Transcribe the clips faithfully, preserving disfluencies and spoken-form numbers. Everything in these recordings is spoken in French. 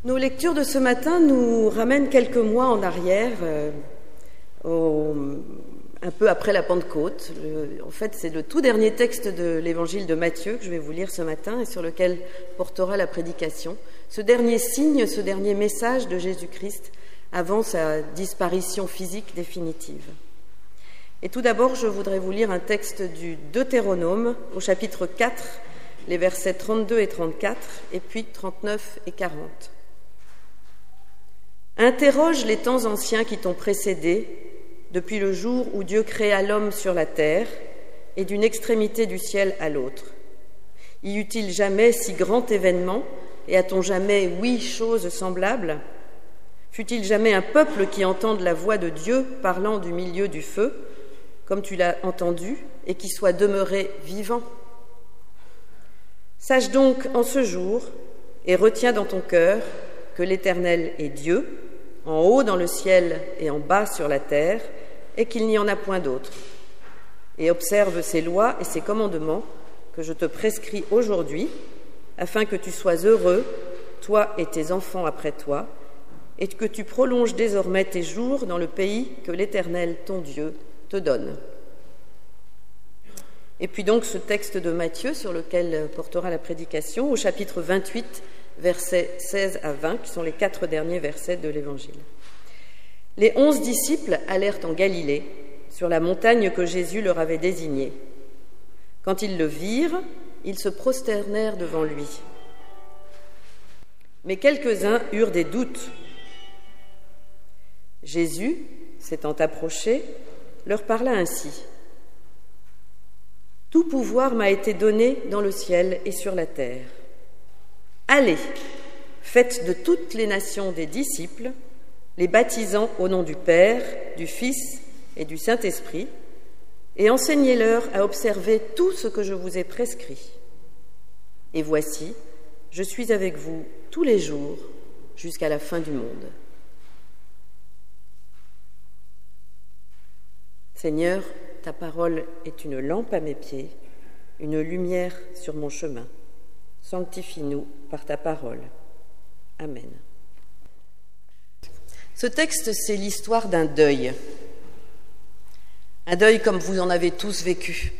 Nos lectures de ce matin nous ramènent quelques mois en arrière, euh, au, un peu après la Pentecôte. Le, en fait, c'est le tout dernier texte de l'évangile de Matthieu que je vais vous lire ce matin et sur lequel portera la prédication. Ce dernier signe, ce dernier message de Jésus-Christ avant sa disparition physique définitive. Et tout d'abord, je voudrais vous lire un texte du Deutéronome au chapitre quatre, les versets trente-deux et trente-quatre, et puis trente-neuf et quarante. Interroge les temps anciens qui t'ont précédé, depuis le jour où Dieu créa l'homme sur la terre et d'une extrémité du ciel à l'autre. Y eut-il jamais si grand événement, et a-t-on jamais huit choses semblables? Fut-il jamais un peuple qui entende la voix de Dieu parlant du milieu du feu, comme tu l'as entendu, et qui soit demeuré vivant? Sache donc en ce jour, et retiens dans ton cœur, que l'Éternel est Dieu, en haut dans le ciel et en bas sur la terre, et qu'il n'y en a point d'autre. Et observe ses lois et ses commandements que je te prescris aujourd'hui, afin que tu sois heureux, toi et tes enfants après toi, et que tu prolonges désormais tes jours dans le pays que l'Éternel, ton Dieu, te donne. Et puis donc ce texte de Matthieu sur lequel portera la prédication, au chapitre vingt-huit, versets seize à vingt, qui sont les quatre derniers versets de l'Évangile. Les onze disciples allèrent en Galilée, sur la montagne que Jésus leur avait désignée. Quand ils le virent, ils se prosternèrent devant lui. Mais quelques-uns eurent des doutes. Jésus, s'étant approché, leur parla ainsi. « Tout pouvoir m'a été donné dans le ciel et sur la terre. Allez, faites de toutes les nations des disciples, les baptisant au nom du Père, du Fils et du Saint-Esprit, et enseignez-leur à observer tout ce que je vous ai prescrit. Et voici, je suis avec vous tous les jours jusqu'à la fin du monde. » Seigneur, ta parole est une lampe à mes pieds, une lumière sur mon chemin. Sanctifie-nous par ta parole. Amen. Ce texte, c'est l'histoire d'un deuil. Un deuil comme vous en avez tous vécu.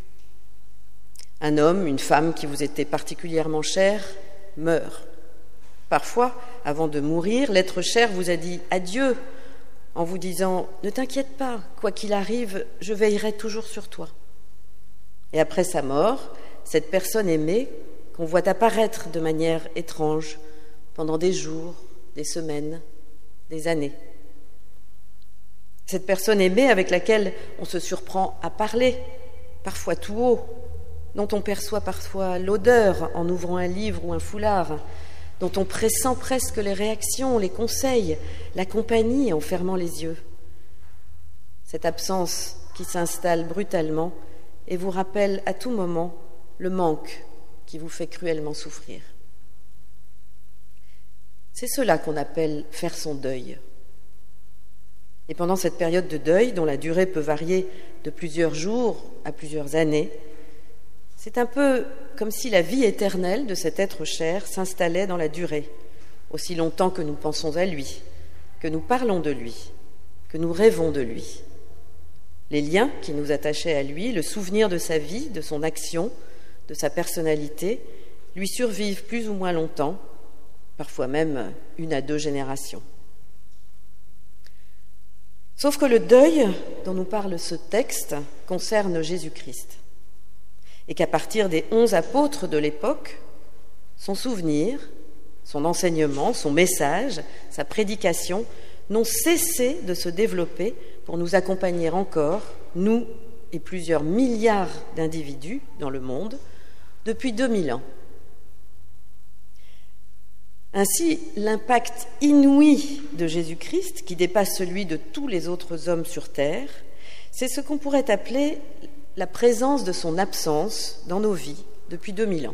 Un homme, une femme qui vous était particulièrement chère, meurt. Parfois, avant de mourir, l'être cher vous a dit adieu en vous disant « Ne t'inquiète pas, quoi qu'il arrive, je veillerai toujours sur toi. » Et après sa mort, cette personne aimée qu'on voit apparaître de manière étrange pendant des jours, des semaines, des années. Cette personne aimée avec laquelle on se surprend à parler, parfois tout haut, dont on perçoit parfois l'odeur en ouvrant un livre ou un foulard, dont on pressent presque les réactions, les conseils, la compagnie en fermant les yeux. Cette absence qui s'installe brutalement et vous rappelle à tout moment le manque qui vous fait cruellement souffrir. C'est cela qu'on appelle faire son deuil. Et pendant cette période de deuil, dont la durée peut varier de plusieurs jours à plusieurs années, c'est un peu comme si la vie éternelle de cet être cher s'installait dans la durée, aussi longtemps que nous pensons à lui, que nous parlons de lui, que nous rêvons de lui. Les liens qui nous attachaient à lui, le souvenir de sa vie, de son action, de sa personnalité, lui survivent plus ou moins longtemps, parfois même une à deux générations. Sauf que le deuil dont nous parle ce texte concerne Jésus-Christ, et qu'à partir des onze apôtres de l'époque, son souvenir, son enseignement, son message, sa prédication n'ont cessé de se développer pour nous accompagner encore, nous et plusieurs milliards d'individus dans le monde, depuis deux mille ans. Ainsi, l'impact inouï de Jésus-Christ, qui dépasse celui de tous les autres hommes sur terre, c'est ce qu'on pourrait appeler la présence de son absence dans nos vies depuis deux mille ans.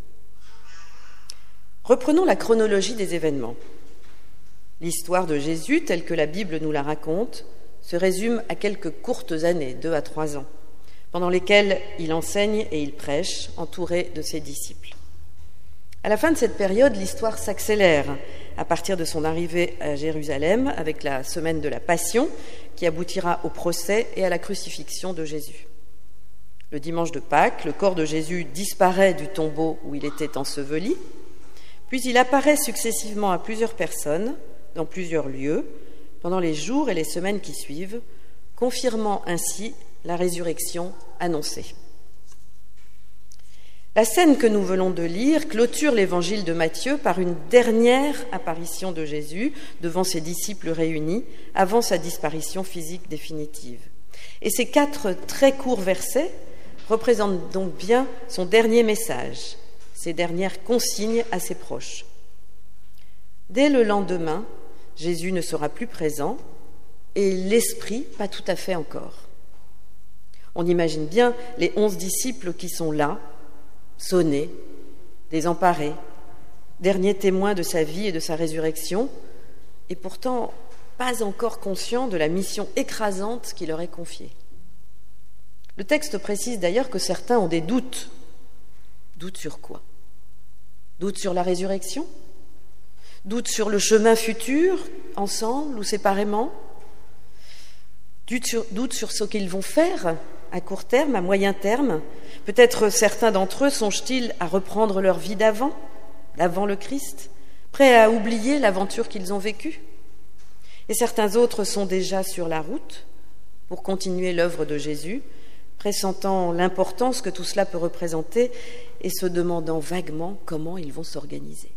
Reprenons la chronologie des événements. L'histoire de Jésus, telle que la Bible nous la raconte, se résume à quelques courtes années, deux à trois ans, pendant lesquelles il enseigne et il prêche, entouré de ses disciples. À la fin de cette période, l'histoire s'accélère à partir de son arrivée à Jérusalem avec la semaine de la Passion qui aboutira au procès et à la crucifixion de Jésus. Le dimanche de Pâques, le corps de Jésus disparaît du tombeau où il était enseveli, puis il apparaît successivement à plusieurs personnes dans plusieurs lieux pendant les jours et les semaines qui suivent, confirmant ainsi la résurrection annoncée. La scène que nous venons de lire clôture l'évangile de Matthieu par une dernière apparition de Jésus devant ses disciples réunis avant sa disparition physique définitive. Et ces quatre très courts versets représentent donc bien son dernier message, ses dernières consignes à ses proches. Dès le lendemain, Jésus ne sera plus présent et l'Esprit pas tout à fait encore. On imagine bien les onze disciples qui sont là, sonnés, désemparés, derniers témoins de sa vie et de sa résurrection, et pourtant pas encore conscients de la mission écrasante qui leur est confiée. Le texte précise d'ailleurs que certains ont des doutes. Doutes sur quoi? Doutes sur la résurrection? Doutes sur le chemin futur, ensemble ou séparément? Doutes sur, doutes sur ce qu'ils vont faire à court terme, à moyen terme? Peut-être certains d'entre eux songent-ils à reprendre leur vie d'avant, d'avant le Christ, prêts à oublier l'aventure qu'ils ont vécue? Et certains autres sont déjà sur la route pour continuer l'œuvre de Jésus, pressentant l'importance que tout cela peut représenter et se demandant vaguement comment ils vont s'organiser.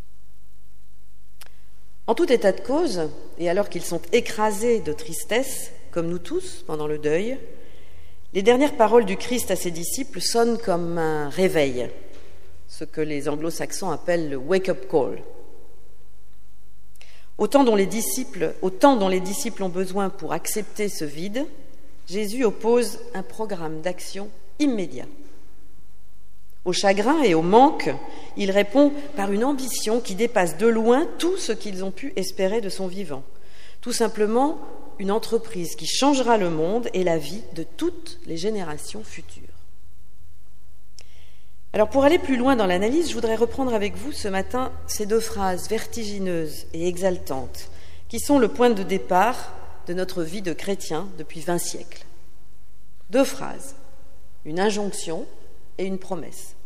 En tout état de cause, et alors qu'ils sont écrasés de tristesse, comme nous tous pendant le deuil, les dernières paroles du Christ à ses disciples sonnent comme un réveil, ce que les anglo-saxons appellent le wake-up call. Au temps dont les disciples, au temps dont les disciples ont besoin pour accepter ce vide, Jésus oppose un programme d'action immédiat. Au chagrin et au manque, il répond par une ambition qui dépasse de loin tout ce qu'ils ont pu espérer de son vivant. Tout simplement, une entreprise qui changera le monde et la vie de toutes les générations futures. Alors pour aller plus loin dans l'analyse, je voudrais reprendre avec vous ce matin ces deux phrases vertigineuses et exaltantes qui sont le point de départ de notre vie de chrétien depuis vingt siècles. Deux phrases, une injonction et une promesse.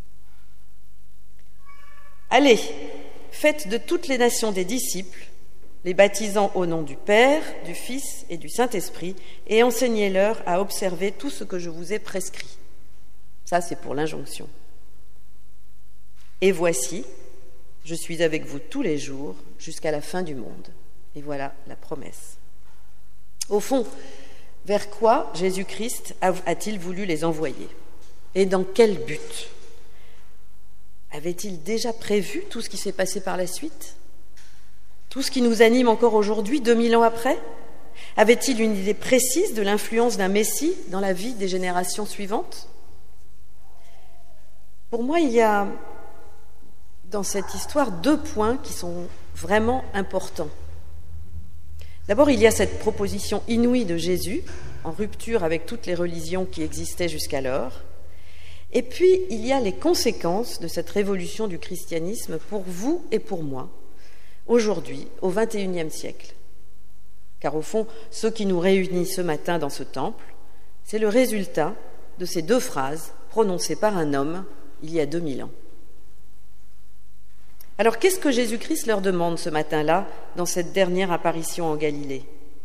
Allez, faites de toutes les nations des disciples, les baptisant au nom du Père, du Fils et du Saint-Esprit, et enseignez-leur à observer tout ce que je vous ai prescrit. Ça, c'est pour l'injonction. Et voici, je suis avec vous tous les jours jusqu'à la fin du monde. Et voilà la promesse. Au fond, vers quoi Jésus-Christ a-t-il voulu les envoyer? Et dans quel but? Avait-il déjà prévu tout ce qui s'est passé par la suite? Tout ce qui nous anime encore aujourd'hui, deux mille ans après? Avait-il une idée précise de l'influence d'un Messie dans la vie des générations suivantes? Pour moi, il y a dans cette histoire deux points qui sont vraiment importants. D'abord, il y a cette proposition inouïe de Jésus, en rupture avec toutes les religions qui existaient jusqu'alors. Et puis, il y a les conséquences de cette révolution du christianisme pour vous et pour moi, aujourd'hui, au vingt et unième siècle. Car au fond, ce qui nous réunit ce matin dans ce temple, c'est le résultat de ces deux phrases prononcées par un homme il y a deux mille ans. Alors, qu'est-ce que Jésus-Christ leur demande ce matin-là dans cette dernière apparition en Galilée?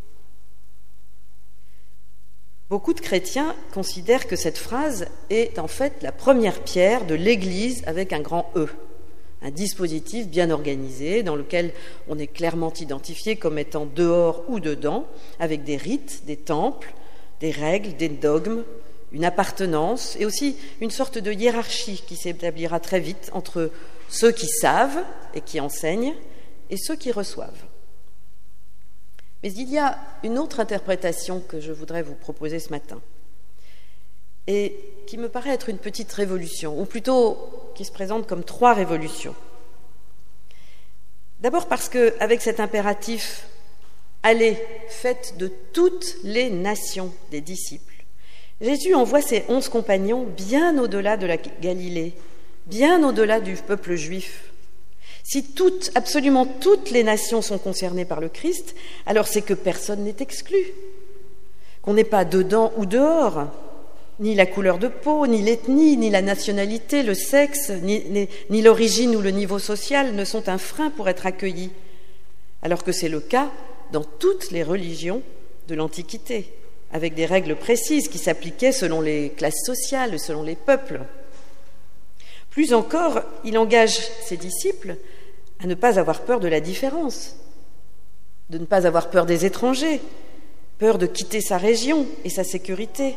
Beaucoup de chrétiens considèrent que cette phrase est en fait la première pierre de l'Église avec un grand E, un dispositif bien organisé dans lequel on est clairement identifié comme étant dehors ou dedans, avec des rites, des temples, des règles, des dogmes, une appartenance et aussi une sorte de hiérarchie qui s'établira très vite entre ceux qui savent et qui enseignent et ceux qui reçoivent. Mais il y a une autre interprétation que je voudrais vous proposer ce matin et qui me paraît être une petite révolution, ou plutôt qui se présente comme trois révolutions. D'abord parce qu'avec cet impératif « Allez, faites de toutes les nations des disciples », Jésus envoie ses onze compagnons bien au-delà de la Galilée, bien au-delà du peuple juif. Si toutes, absolument toutes les nations sont concernées par le Christ, alors c'est que personne n'est exclu, qu'on n'est pas dedans ou dehors. Ni la couleur de peau, ni l'ethnie, ni la nationalité, le sexe, ni, ni, ni l'origine ou le niveau social ne sont un frein pour être accueillis, alors que c'est le cas dans toutes les religions de l'Antiquité, avec des règles précises qui s'appliquaient selon les classes sociales, selon les peuples. Plus encore, il engage ses disciples à ne pas avoir peur de la différence, de ne pas avoir peur des étrangers, peur de quitter sa région et sa sécurité.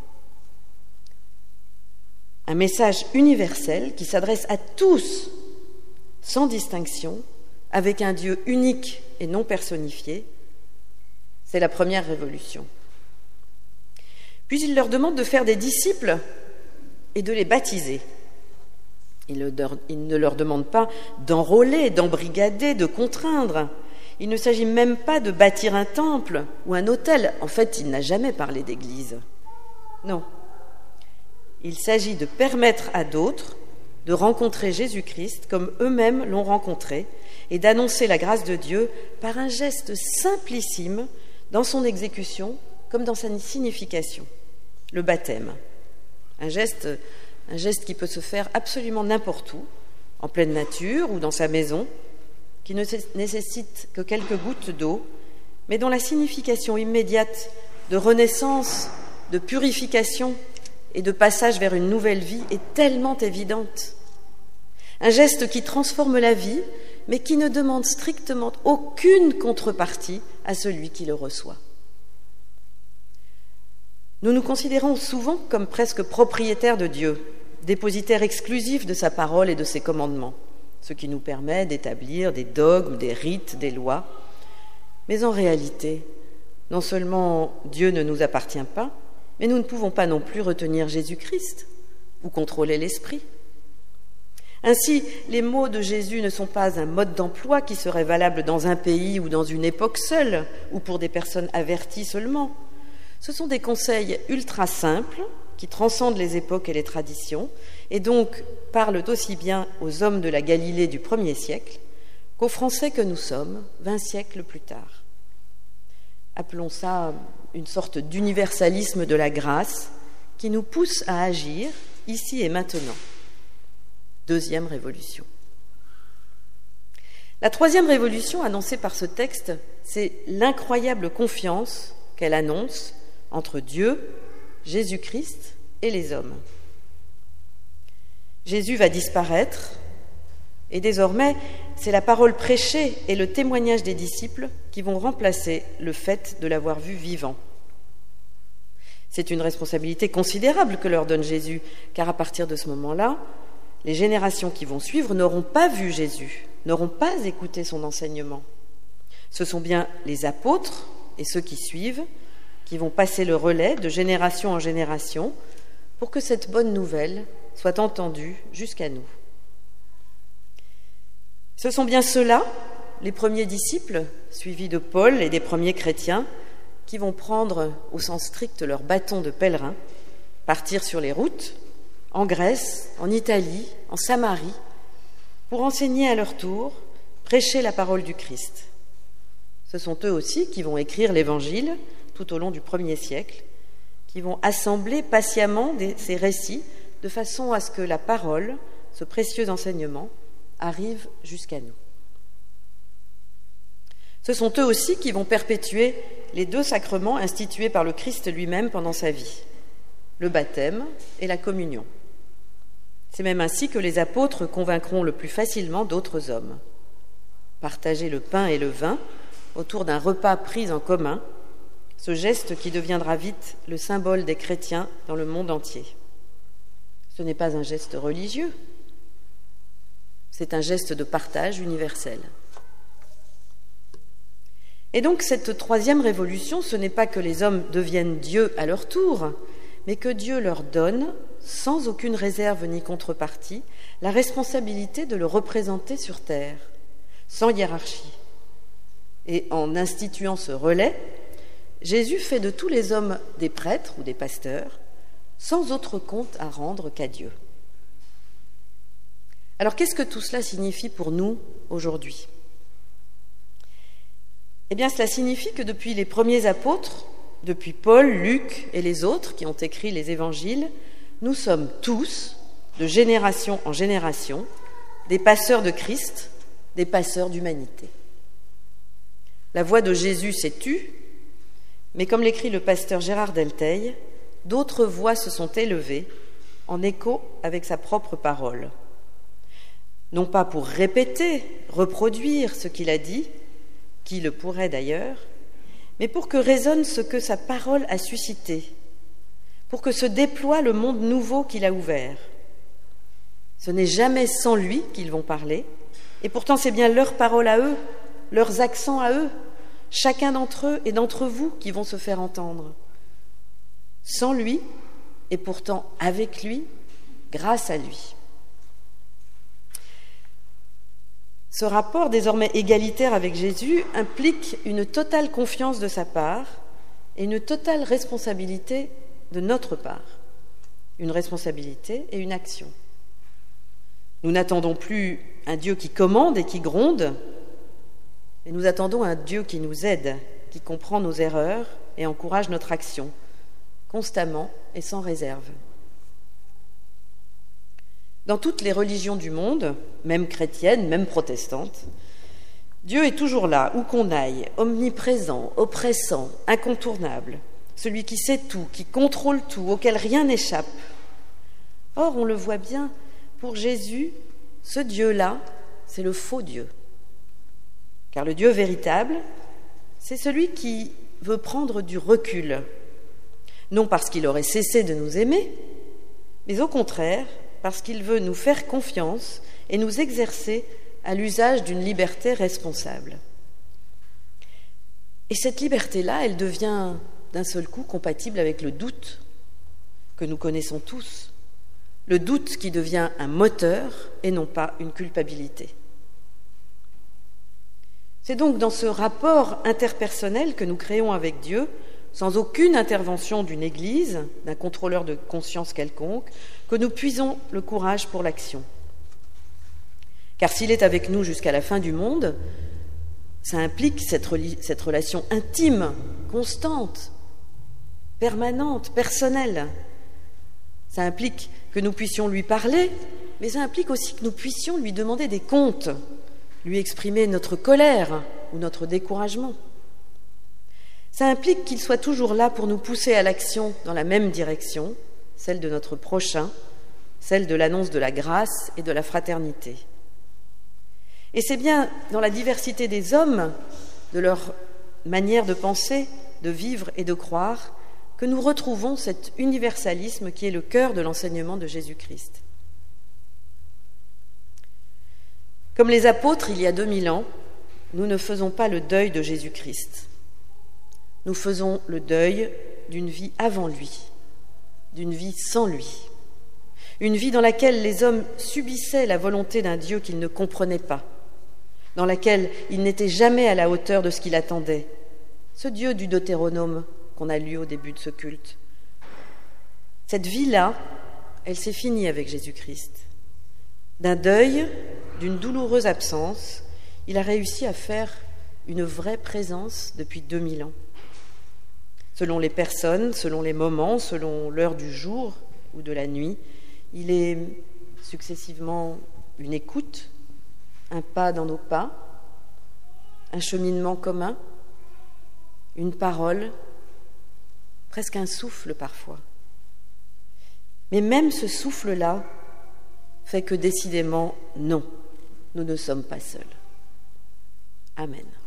Un message universel qui s'adresse à tous, sans distinction, avec un Dieu unique et non personnifié. C'est la première révolution. Puis il leur demande de faire des disciples et de les baptiser. Il ne leur demande pas d'enrôler, d'embrigader, de contraindre. Il ne s'agit même pas de bâtir un temple ou un autel. En fait, il n'a jamais parlé d'église. Non. Il s'agit de permettre à d'autres de rencontrer Jésus-Christ comme eux-mêmes l'ont rencontré et d'annoncer la grâce de Dieu par un geste simplissime dans son exécution comme dans sa signification, le baptême. Un geste, un geste qui peut se faire absolument n'importe où, en pleine nature ou dans sa maison, qui ne nécessite que quelques gouttes d'eau, mais dont la signification immédiate de renaissance, de purification et de passage vers une nouvelle vie est tellement évidente. Un geste qui transforme la vie, mais qui ne demande strictement aucune contrepartie à celui qui le reçoit. Nous nous considérons souvent comme presque propriétaires de Dieu, dépositaires exclusifs de sa parole et de ses commandements, ce qui nous permet d'établir des dogmes, des rites, des lois. Mais en réalité, non seulement Dieu ne nous appartient pas, mais nous ne pouvons pas non plus retenir Jésus-Christ ou contrôler l'esprit. Ainsi, les mots de Jésus ne sont pas un mode d'emploi qui serait valable dans un pays ou dans une époque seule, ou pour des personnes averties seulement. Ce sont des conseils ultra simples qui transcendent les époques et les traditions, et donc parlent aussi bien aux hommes de la Galilée du premier siècle qu'aux Français que nous sommes, vingt siècles plus tard. Appelons ça une sorte d'universalisme de la grâce qui nous pousse à agir ici et maintenant. Deuxième révolution. La troisième révolution annoncée par ce texte, c'est l'incroyable confiance qu'elle annonce entre Dieu, Jésus-Christ et les hommes. Jésus va disparaître et désormais, c'est la parole prêchée et le témoignage des disciples qui vont remplacer le fait de l'avoir vu vivant. C'est une responsabilité considérable que leur donne Jésus, car à partir de ce moment-là, les générations qui vont suivre n'auront pas vu Jésus, n'auront pas écouté son enseignement. Ce sont bien les apôtres et ceux qui suivent qui vont passer le relais de génération en génération pour que cette bonne nouvelle soit entendue jusqu'à nous. Ce sont bien ceux-là, les premiers disciples, suivis de Paul et des premiers chrétiens, qui vont prendre au sens strict leur bâton de pèlerin, partir sur les routes, en Grèce, en Italie, en Samarie, pour enseigner à leur tour, prêcher la parole du Christ. Ce sont eux aussi qui vont écrire l'Évangile tout au long du premier siècle, qui vont assembler patiemment des, ces récits de façon à ce que la parole, ce précieux enseignement, arrive jusqu'à nous. Ce sont eux aussi qui vont perpétuer les deux sacrements institués par le Christ lui-même pendant sa vie, le baptême et la communion. C'est même ainsi que les apôtres convaincront le plus facilement d'autres hommes. Partager le pain et le vin autour d'un repas pris en commun, ce geste qui deviendra vite le symbole des chrétiens dans le monde entier. Ce n'est pas un geste religieux, c'est un geste de partage universel. Et donc cette troisième révolution, ce n'est pas que les hommes deviennent Dieu à leur tour, mais que Dieu leur donne, sans aucune réserve ni contrepartie, la responsabilité de le représenter sur terre, sans hiérarchie. Et en instituant ce relais, Jésus fait de tous les hommes des prêtres ou des pasteurs, sans autre compte à rendre qu'à Dieu. Alors qu'est-ce que tout cela signifie pour nous aujourd'hui ? Eh bien, cela signifie que depuis les premiers apôtres, depuis Paul, Luc et les autres qui ont écrit les évangiles, nous sommes tous, de génération en génération, des passeurs de Christ, des passeurs d'humanité. La voix de Jésus s'est tue, mais comme l'écrit le pasteur Gérard Delteil, d'autres voix se sont élevées en écho avec sa propre parole. Non pas pour répéter, reproduire ce qu'il a dit, qui le pourrait d'ailleurs, mais pour que résonne ce que sa parole a suscité, pour que se déploie le monde nouveau qu'il a ouvert. Ce n'est jamais sans lui qu'ils vont parler, et pourtant c'est bien leur parole à eux, leurs accents à eux, chacun d'entre eux et d'entre vous qui vont se faire entendre. Sans lui, et pourtant avec lui, grâce à lui. Ce rapport désormais égalitaire avec Jésus implique une totale confiance de sa part et une totale responsabilité de notre part. Une responsabilité et une action. Nous n'attendons plus un Dieu qui commande et qui gronde, mais nous attendons un Dieu qui nous aide, qui comprend nos erreurs et encourage notre action, constamment et sans réserve. Dans toutes les religions du monde, même chrétiennes, même protestantes, Dieu est toujours là, où qu'on aille, omniprésent, oppressant, incontournable, celui qui sait tout, qui contrôle tout, auquel rien n'échappe. Or, on le voit bien, pour Jésus, ce Dieu-là, c'est le faux Dieu. Car le Dieu véritable, c'est celui qui veut prendre du recul, non parce qu'il aurait cessé de nous aimer, mais au contraire, parce qu'il veut nous faire confiance et nous exercer à l'usage d'une liberté responsable. Et cette liberté-là, elle devient d'un seul coup compatible avec le doute que nous connaissons tous, le doute qui devient un moteur et non pas une culpabilité. C'est donc dans ce rapport interpersonnel que nous créons avec Dieu, sans aucune intervention d'une Église, d'un contrôleur de conscience quelconque, que nous puisons le courage pour l'action. Car s'il est avec nous jusqu'à la fin du monde, ça implique cette, reli- cette relation intime, constante, permanente, personnelle. Ça implique que nous puissions lui parler, mais ça implique aussi que nous puissions lui demander des comptes, lui exprimer notre colère ou notre découragement. Ça implique qu'il soit toujours là pour nous pousser à l'action dans la même direction, celle de notre prochain, celle de l'annonce de la grâce et de la fraternité. Et c'est bien dans la diversité des hommes, de leur manière de penser, de vivre et de croire, que nous retrouvons cet universalisme qui est le cœur de l'enseignement de Jésus-Christ. Comme les apôtres il y a deux mille ans, nous ne faisons pas le deuil de Jésus-Christ. Nous faisons le deuil d'une vie avant lui, d'une vie sans lui, une vie dans laquelle les hommes subissaient la volonté d'un Dieu qu'ils ne comprenaient pas, dans laquelle ils n'étaient jamais à la hauteur de ce qu'il attendait, ce Dieu du Deutéronome qu'on a lu au début de ce culte. Cette vie-là, elle s'est finie avec Jésus-Christ. D'un deuil, d'une douloureuse absence, il a réussi à faire une vraie présence depuis deux mille ans. Selon les personnes, selon les moments, selon l'heure du jour ou de la nuit, il est successivement une écoute, un pas dans nos pas, un cheminement commun, une parole, presque un souffle parfois. Mais même ce souffle-là fait que décidément, non, nous ne sommes pas seuls. Amen.